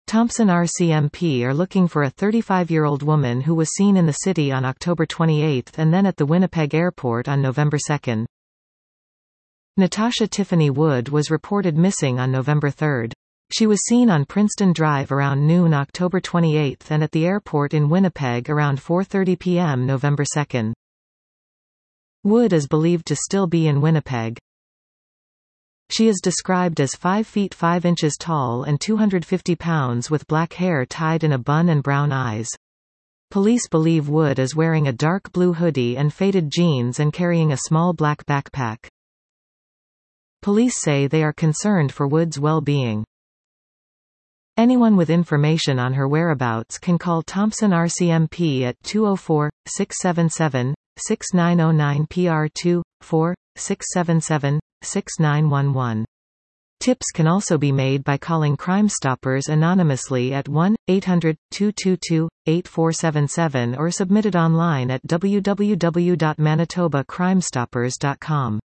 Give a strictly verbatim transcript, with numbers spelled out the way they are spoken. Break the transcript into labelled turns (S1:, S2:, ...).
S1: Thompson R C M P are looking for a thirty-five-year-old woman who was seen in the city on October twenty-eighth and then at the Winnipeg airport on November second. Natasha Tiffany Wood was reported missing on November third. She was seen on Princeton Drive around noon October twenty-eighth and at the airport in Winnipeg around four thirty p m November second. Wood is believed to still be in Winnipeg. She is described as five feet five inches tall and two hundred fifty pounds with black hair tied in a bun and brown eyes. Police believe Wood is wearing a dark blue hoodie and faded jeans and carrying a small black backpack. Police say they are concerned for Wood's well-being. Anyone with information on her whereabouts can call Thompson R C M P at two oh four, six seven seven, six nine oh nine P R two, four, six seven seven, six nine one one. Tips can also be made by calling Crime Stoppers anonymously at one eight hundred, two two two, eight four seven seven or submitted online at w w w dot manitoba crime stoppers dot com.